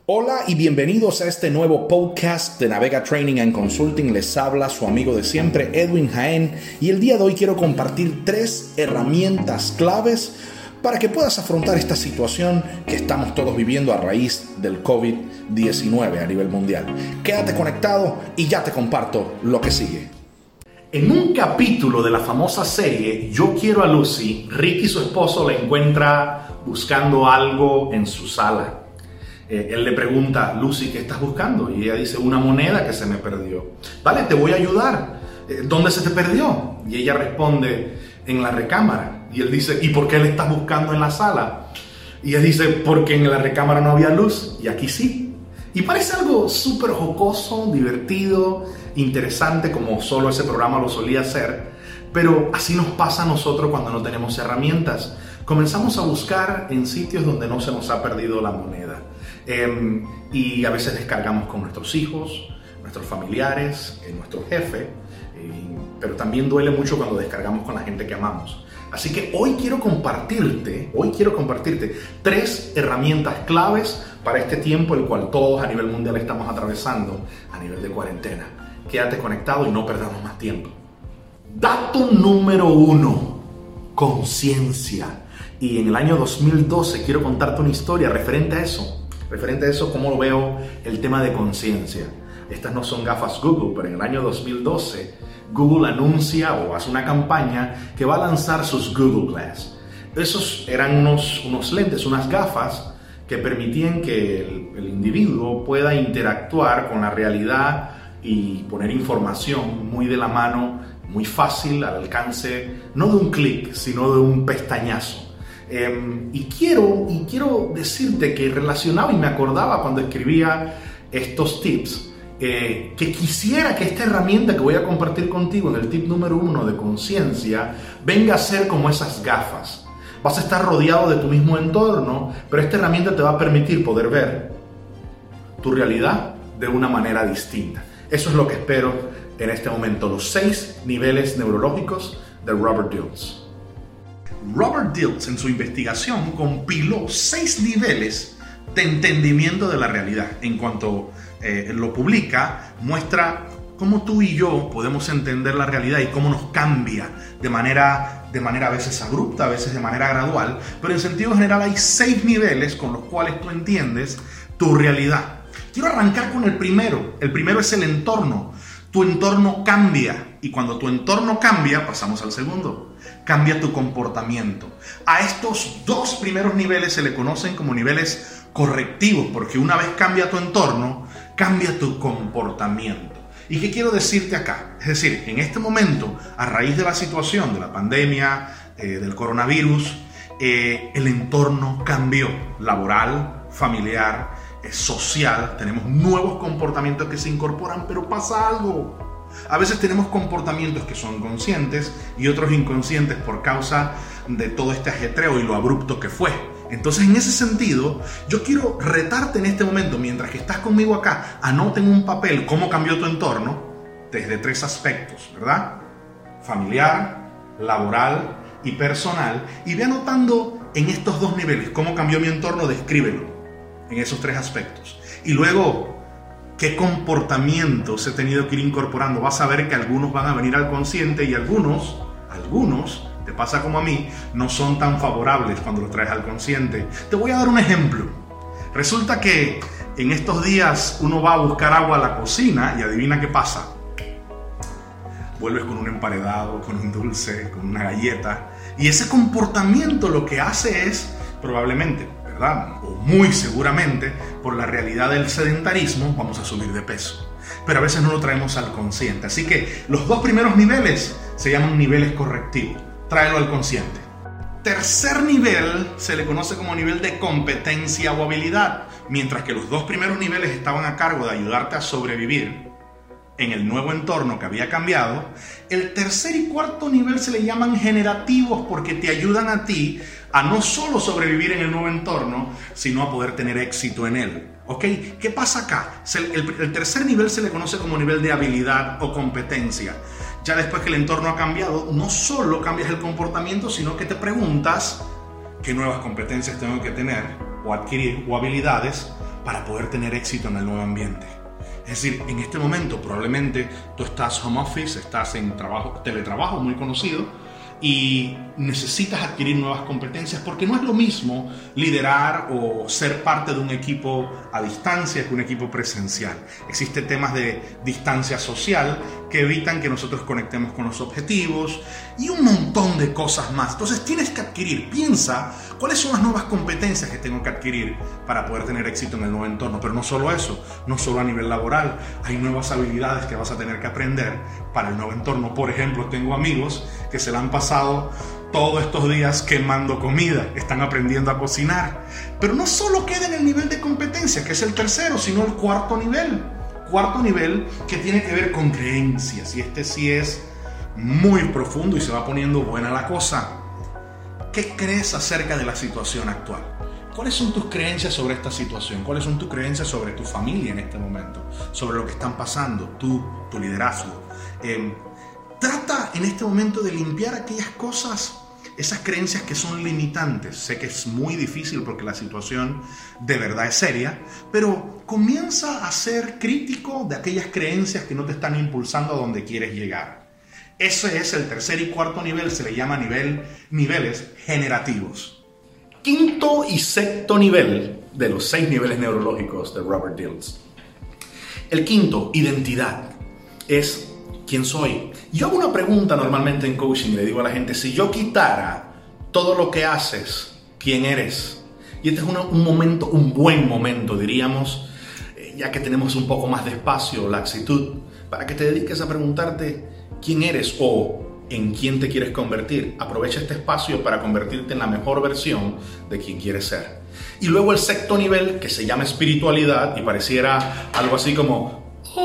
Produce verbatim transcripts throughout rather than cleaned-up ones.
Hola y bienvenidos a este nuevo podcast de Navega Training and Consulting. Les habla su amigo de siempre, Edwin Jaén, y el día de hoy quiero compartir tres herramientas claves para que puedas afrontar esta situación que estamos todos viviendo a raíz del covid diecinueve a nivel mundial. Quédate conectado y ya te comparto lo que sigue. En un capítulo de la famosa serie Yo quiero a Lucy, Ricky, su esposo, la encuentra buscando algo en su sala. Eh, él le pregunta, Lucy, ¿qué estás buscando? Y ella dice, una moneda que se me perdió. Vale, te voy a ayudar. Eh, ¿Dónde se te perdió? Y ella responde, en la recámara. Y él dice, ¿y por qué le estás buscando en la sala? Y ella dice, porque en la recámara no había luz y aquí sí. Y parece algo súper jocoso, divertido, interesante, como solo ese programa lo solía hacer. Pero así nos pasa a nosotros cuando no tenemos herramientas. Comenzamos a buscar en sitios donde no se nos ha perdido la moneda. Eh, y a veces descargamos con nuestros hijos, nuestros familiares, eh, nuestro jefe, eh, pero también duele mucho cuando descargamos con la gente que amamos. Así que hoy quiero compartirte, hoy quiero compartirte tres herramientas claves para este tiempo el cual todos a nivel mundial estamos atravesando a nivel de cuarentena. Quédate conectado y no perdamos más tiempo. Dato número uno, conciencia. Y en el año dos mil doce quiero contarte una historia referente a eso. Referente a eso, cómo veo el tema de conciencia. Estas no son gafas Google, pero en el año dos mil doce Google anuncia o hace una campaña que va a lanzar sus Google Glass. Esos eran unos, unos lentes, unas gafas que permitían que el, el individuo pueda interactuar con la realidad y poner información muy de la mano, muy fácil, al alcance, no de un clic, sino de un pestañazo. Eh, y, quiero, y quiero decirte que relacionaba y me acordaba cuando escribía estos tips, eh, que quisiera que esta herramienta que voy a compartir contigo en el tip número uno de conciencia venga a ser como esas gafas. Vas a estar rodeado de tu mismo entorno, pero esta herramienta te va a permitir poder ver tu realidad de una manera distinta. Eso es lo que espero en este momento, los seis niveles neurológicos de Robert Dilts. Robert Dilts en su investigación compiló seis niveles de entendimiento de la realidad. En cuanto eh, lo publica, muestra cómo tú y yo podemos entender la realidad y cómo nos cambia de manera, de manera a veces abrupta, a veces de manera gradual, pero en sentido general hay seis niveles con los cuales tú entiendes tu realidad. Quiero arrancar con el primero. El primero es el entorno. Tu entorno cambia y cuando tu entorno cambia, pasamos al segundo, cambia tu comportamiento. A estos dos primeros niveles se le conocen como niveles correctivos, porque una vez cambia tu entorno, cambia tu comportamiento. ¿Y qué quiero decirte acá? Es decir, en este momento, a raíz de la situación de la pandemia, eh, del coronavirus, eh, el entorno cambió, laboral, familiar, eh, social, tenemos nuevos comportamientos que se incorporan, pero pasa algo. A veces tenemos comportamientos que son conscientes y otros inconscientes por causa de todo este ajetreo y lo abrupto que fue. Entonces, en ese sentido, yo quiero retarte en este momento, mientras que estás conmigo acá, anota en un papel cómo cambió tu entorno desde tres aspectos, ¿verdad? Familiar, laboral y personal. Y ve anotando en estos dos niveles cómo cambió mi entorno, descríbelo en esos tres aspectos. Y luego, ¿qué comportamientos he tenido que ir incorporando? Vas a ver que algunos van a venir al consciente y algunos, algunos, te pasa como a mí, no son tan favorables cuando los traes al consciente. Te voy a dar un ejemplo. Resulta que en estos días uno va a buscar agua a la cocina y adivina qué pasa. Vuelves con un emparedado, con un dulce, con una galleta. Y ese comportamiento lo que hace es, probablemente, ¿verdad? O muy seguramente, por la realidad del sedentarismo, vamos a subir de peso. Pero a veces no lo traemos al consciente. Así que los dos primeros niveles se llaman niveles correctivos. Tráelo al consciente. Tercer nivel se le conoce como nivel de competencia o habilidad. Mientras que los dos primeros niveles estaban a cargo de ayudarte a sobrevivir en el nuevo entorno que había cambiado, el tercer y cuarto nivel se le llaman generativos porque te ayudan a ti a no solo sobrevivir en el nuevo entorno, sino a poder tener éxito en él. ¿Ok? ¿Qué pasa acá? El, el tercer nivel se le conoce como nivel de habilidad o competencia. Ya después que el entorno ha cambiado, no solo cambias el comportamiento, sino que te preguntas qué nuevas competencias tengo que tener o adquirir o habilidades para poder tener éxito en el nuevo ambiente. Es decir, en este momento probablemente tú estás home office, estás en trabajo, teletrabajo muy conocido, y necesitas adquirir nuevas competencias porque no es lo mismo liderar o ser parte de un equipo a distancia que un equipo presencial. Existen temas de distancia social que evitan que nosotros conectemos con los objetivos y un montón de cosas más. Entonces tienes que adquirir, piensa cuáles son las nuevas competencias que tengo que adquirir para poder tener éxito en el nuevo entorno. Pero no solo eso, no solo a nivel laboral, hay nuevas habilidades que vas a tener que aprender para el nuevo entorno. Por ejemplo, tengo amigos que se la han pasado todos estos días quemando comida, están aprendiendo a cocinar. Pero no solo queda en el nivel de competencia, que es el tercero, sino el cuarto nivel. Cuarto nivel que tiene que ver con creencias, y este sí es muy profundo y se va poniendo buena la cosa. ¿Qué crees acerca de la situación actual? ¿Cuáles son tus creencias sobre esta situación? ¿Cuáles son tus creencias sobre tu familia en este momento? Sobre lo que están pasando, tú, tu liderazgo. Eh, trata en este momento de limpiar aquellas cosas, esas creencias que son limitantes. Sé que es muy difícil porque la situación de verdad es seria, pero comienza a ser crítico de aquellas creencias que no te están impulsando a donde quieres llegar. Ese es el tercer y cuarto nivel, se le llama nivel, niveles generativos. Quinto y sexto nivel de los seis niveles neurológicos de Robert Dilts. El quinto, identidad, es quién soy. Yo hago una pregunta normalmente en coaching y le digo a la gente, si yo quitara todo lo que haces, ¿quién eres? Y este es una, un momento, un buen momento, diríamos, eh, ya que tenemos un poco más de espacio, laxitud, para que te dediques a preguntarte quién eres o en quién te quieres convertir. Aprovecha este espacio para convertirte en la mejor versión de quien quieres ser. Y luego el sexto nivel, que se llama espiritualidad, y pareciera algo así como,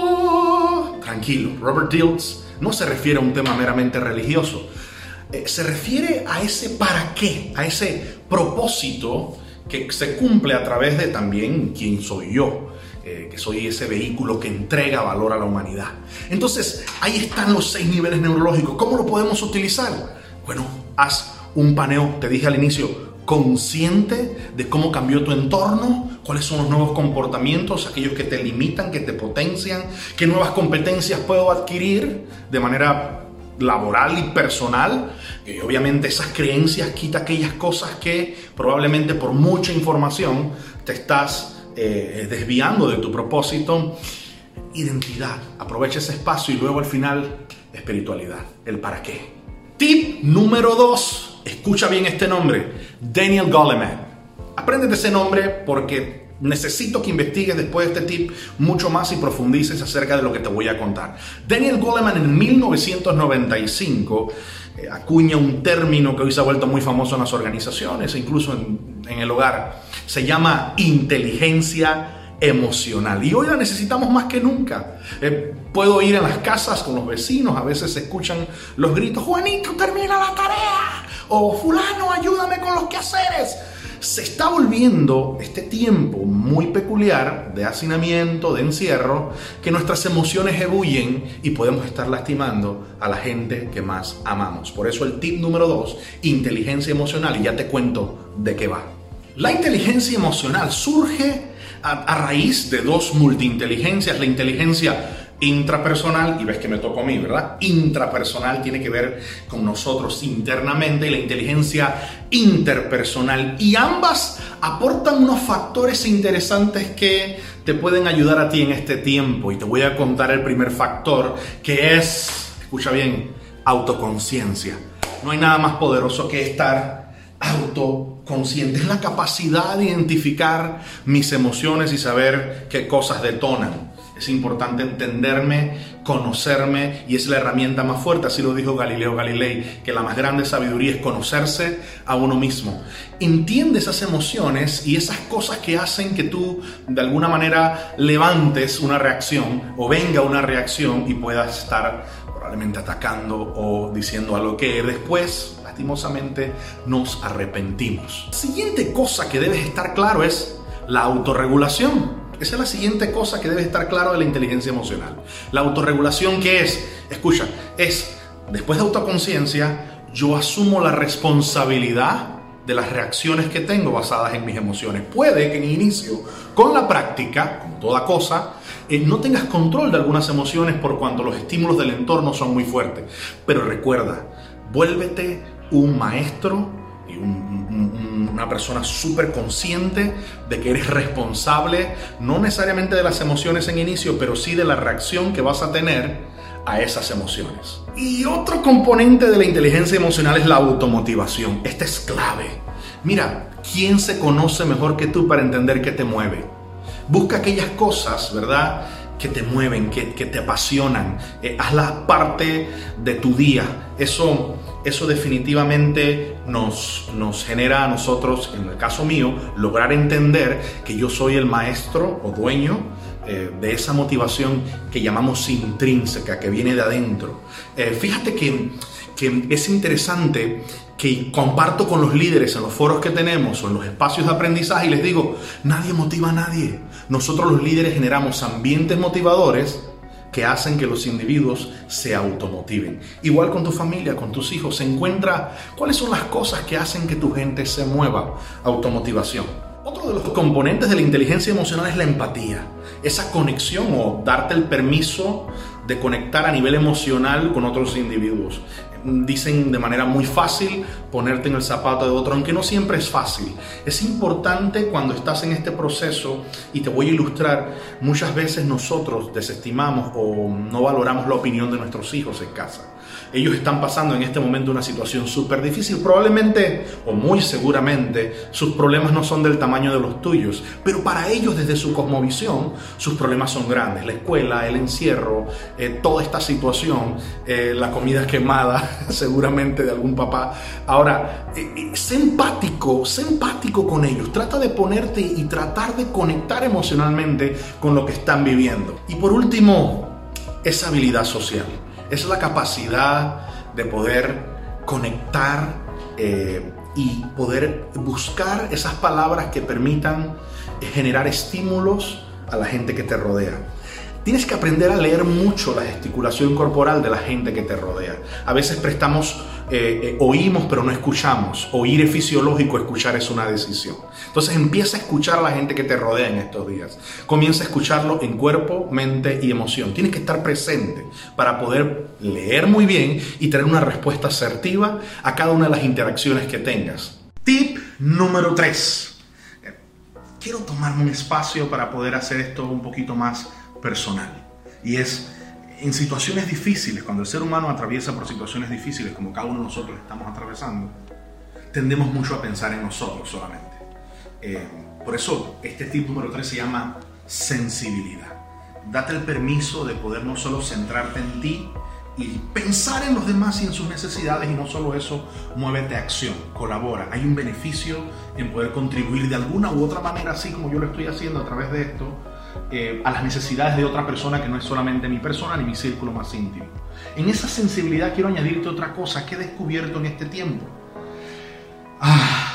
oh, tranquilo. Robert Dilts no se refiere a un tema meramente religioso. Eh, se refiere a ese para qué, a ese propósito que se cumple a través de también quién soy yo. Eh, que soy ese vehículo que entrega valor a la humanidad. Entonces, ahí están los seis niveles neurológicos. ¿Cómo lo podemos utilizar? Bueno, haz un paneo, te dije al inicio, consciente de cómo cambió tu entorno, cuáles son los nuevos comportamientos, aquellos que te limitan, que te potencian, qué nuevas competencias puedo adquirir de manera laboral y personal. Y obviamente esas creencias, quita aquellas cosas que probablemente por mucha información te estás Eh, desviando de tu propósito. Identidad, aprovecha ese espacio y luego al final espiritualidad, el para qué. Tip número dos, escucha bien este nombre, Daniel Goleman. Apréndete ese nombre porque necesito que investigues después de este tip mucho más y profundices acerca de lo que te voy a contar. Daniel Goleman en mil novecientos noventa y cinco eh, acuña un término que hoy se ha vuelto muy famoso en las organizaciones e incluso en, en el hogar. Se llama inteligencia emocional y hoy la necesitamos más que nunca. Eh, puedo ir en las casas con los vecinos, a veces se escuchan los gritos, Juanito, termina la tarea, o fulano, ayúdame con los quehaceres. Se está volviendo este tiempo muy peculiar de hacinamiento, de encierro, que nuestras emociones ebullen y podemos estar lastimando a la gente que más amamos. Por eso el tip número dos, inteligencia emocional, y ya te cuento de qué va. La inteligencia emocional surge a, a raíz de dos multiinteligencias, la inteligencia intrapersonal, y ves que me tocó a mí, ¿verdad? Intrapersonal tiene que ver con nosotros internamente, y la inteligencia interpersonal, y ambas aportan unos factores interesantes que te pueden ayudar a ti en este tiempo, y te voy a contar el primer factor, que es, escucha bien, autoconciencia. No hay nada más poderoso que estar autoconsciente, es la capacidad de identificar mis emociones y saber qué cosas detonan. Es importante entenderme, conocerme, y es la herramienta más fuerte, así lo dijo Galileo Galilei, que la más grande sabiduría es conocerse a uno mismo. Entiende esas emociones y esas cosas que hacen que tú de alguna manera levantes una reacción o venga una reacción y puedas estar probablemente atacando o diciendo algo que después, lastimosamente, nos arrepentimos. La siguiente cosa que debes estar claro es la autorregulación. Esa es la siguiente cosa que debe estar claro de la inteligencia emocional. La autorregulación, ¿qué es? Escucha, es, después de autoconciencia, yo asumo la responsabilidad de las reacciones que tengo basadas en mis emociones. Puede que en inicio, con la práctica, como toda cosa, eh, no tengas control de algunas emociones por cuanto los estímulos del entorno son muy fuertes. Pero recuerda, vuélvete un maestro y un, un, una persona súper consciente de que eres responsable, no necesariamente de las emociones en inicio, pero sí de la reacción que vas a tener a esas emociones. Y otro componente de la inteligencia emocional es la automotivación. Esta es clave. Mira, ¿quién se conoce mejor que tú para entender qué te mueve? Busca aquellas cosas, ¿verdad?, que te mueven, que, que te apasionan. Eh, hazlas parte de tu día. Eso, eso definitivamente nos, nos genera a nosotros, en el caso mío, lograr entender que yo soy el maestro o dueño eh, de esa motivación que llamamos intrínseca, que viene de adentro. Eh, fíjate que, que es interesante que comparto con los líderes en los foros que tenemos o en los espacios de aprendizaje y les digo, nadie motiva a nadie. Nosotros los líderes generamos ambientes motivadores que hacen que los individuos se automotiven. Igual con tu familia, con tus hijos, se encuentra cuáles son las cosas que hacen que tu gente se mueva. Automotivación. Otro de los componentes de la inteligencia emocional es la empatía. Esa conexión o darte el permiso de conectar a nivel emocional con otros individuos. Dicen de manera muy fácil ponerte en el zapato de otro, aunque no siempre es fácil. Es importante cuando estás en este proceso, y te voy a ilustrar, muchas veces nosotros desestimamos o no valoramos la opinión de nuestros hijos en casa. Ellos están pasando en este momento una situación súper difícil. Probablemente, o muy seguramente, sus problemas no son del tamaño de los tuyos. Pero para ellos, desde su cosmovisión, sus problemas son grandes. La escuela, el encierro, eh, toda esta situación, eh, la comida quemada, seguramente de algún papá. Ahora, eh, eh, sé empático, sé empático con ellos. Trata de ponerte y tratar de conectar emocionalmente con lo que están viviendo. Y por último, esa habilidad social. Es la capacidad de poder conectar eh, y poder buscar esas palabras que permitan generar estímulos a la gente que te rodea. Tienes que aprender a leer mucho la gesticulación corporal de la gente que te rodea. A veces prestamos, eh, eh, oímos pero no escuchamos. Oír es fisiológico, escuchar es una decisión. Entonces empieza a escuchar a la gente que te rodea en estos días. Comienza a escucharlo en cuerpo, mente y emoción. Tienes que estar presente para poder leer muy bien y tener una respuesta asertiva a cada una de las interacciones que tengas. Tip número tres. Quiero tomarme un espacio para poder hacer esto un poquito más personal, y es en situaciones difíciles, cuando el ser humano atraviesa por situaciones difíciles como cada uno de nosotros estamos atravesando, tendemos mucho a pensar en nosotros solamente. Eh, por eso este tip número tres se llama sensibilidad. Date el permiso de poder no solo centrarte en ti y pensar en los demás y en sus necesidades, y no solo eso, muévete a acción, colabora. Hay un beneficio en poder contribuir de alguna u otra manera, así como yo lo estoy haciendo a través de esto, Eh, a las necesidades de otra persona que no es solamente mi persona ni mi círculo más íntimo. En esa sensibilidad quiero añadirte otra cosa que he descubierto en este tiempo. Ah,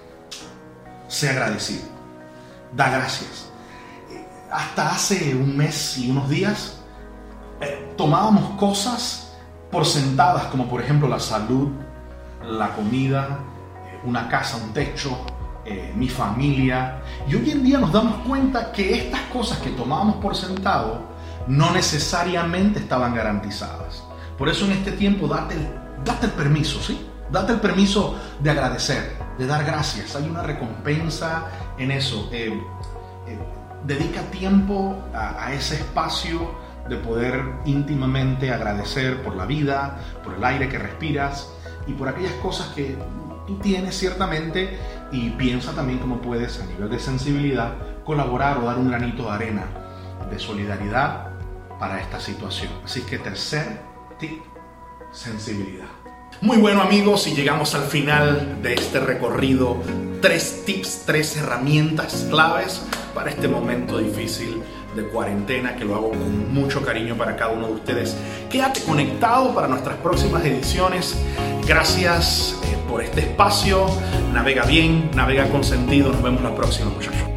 sé agradecido. Da gracias. Eh, hasta hace un mes y unos días eh, tomábamos cosas por sentadas, como por ejemplo la salud, la comida, eh, una casa, un techo, Eh, mi familia, y hoy en día nos damos cuenta que estas cosas que tomábamos por sentado no necesariamente estaban garantizadas. Por eso en este tiempo date el, date el permiso, ¿sí? Date el permiso de agradecer, de dar gracias. Hay una recompensa en eso. Eh, eh, dedica tiempo a, a ese espacio de poder íntimamente agradecer por la vida, por el aire que respiras y por aquellas cosas que tú tienes ciertamente, y piensa también cómo puedes, a nivel de sensibilidad, colaborar o dar un granito de arena de solidaridad para esta situación. Así que tercer tip, sensibilidad. Muy bueno, amigos, y llegamos al final de este recorrido. Tres tips, tres herramientas claves para este momento difícil de cuarentena, que lo hago con mucho cariño para cada uno de ustedes. Quédate conectado para nuestras próximas ediciones. Gracias eh, por este espacio. Navega bien, navega con sentido. Nos vemos la próxima, muchachos.